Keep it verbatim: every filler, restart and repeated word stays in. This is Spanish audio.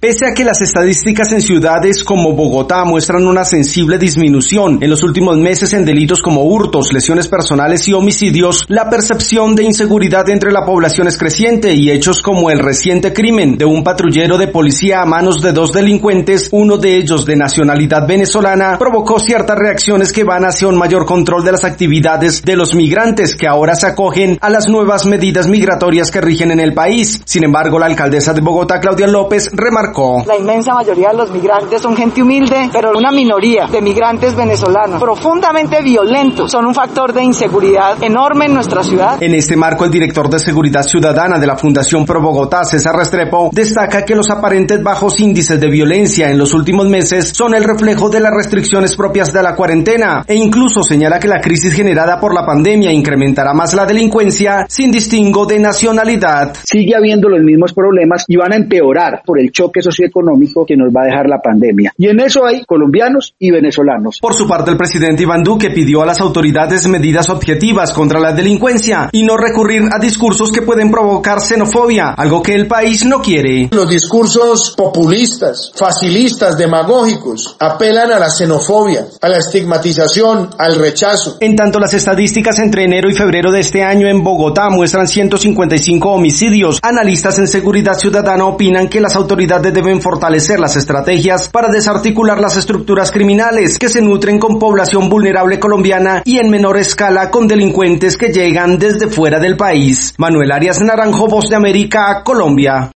Pese a que las estadísticas en ciudades como Bogotá muestran una sensible disminución en los últimos meses en delitos como hurtos, lesiones personales y homicidios, la percepción de inseguridad entre la población es creciente y hechos como el reciente crimen de un patrullero de policía a manos de dos delincuentes, uno de ellos de nacionalidad venezolana, provocó ciertas reacciones que van hacia un mayor control de las actividades de los migrantes que ahora se acogen a las nuevas medidas migratorias que rigen en el país. Sin embargo, la alcaldesa de Bogotá, Claudia López, remarcó: la inmensa mayoría de los migrantes son gente humilde, pero una minoría de migrantes venezolanos profundamente violentos son un factor de inseguridad enorme en nuestra ciudad. En este marco, el director de Seguridad Ciudadana de la Fundación Pro Bogotá, César Restrepo, destaca que los aparentes bajos índices de violencia en los últimos meses son el reflejo de las restricciones propias de la cuarentena e incluso señala que la crisis generada por la pandemia incrementará más la delincuencia sin distingo de nacionalidad. Sigue habiendo los mismos problemas y van a empeorar por el choque socioeconómico que nos va a dejar la pandemia. Y en eso hay colombianos y venezolanos. Por su parte, el presidente Iván Duque pidió a las autoridades medidas objetivas contra la delincuencia y no recurrir a discursos que pueden provocar xenofobia, algo que el país no quiere. Los discursos populistas, facilistas, demagógicos, apelan a la xenofobia, a la estigmatización, al rechazo. En tanto, las estadísticas entre enero y febrero de este año en Bogotá muestran ciento cincuenta y cinco homicidios. Analistas en seguridad ciudadana opinan que las autoridades deben fortalecer las estrategias para desarticular las estructuras criminales que se nutren con población vulnerable colombiana y en menor escala con delincuentes que llegan desde fuera del país. Manuel Arias Naranjo, Voz de América, Colombia.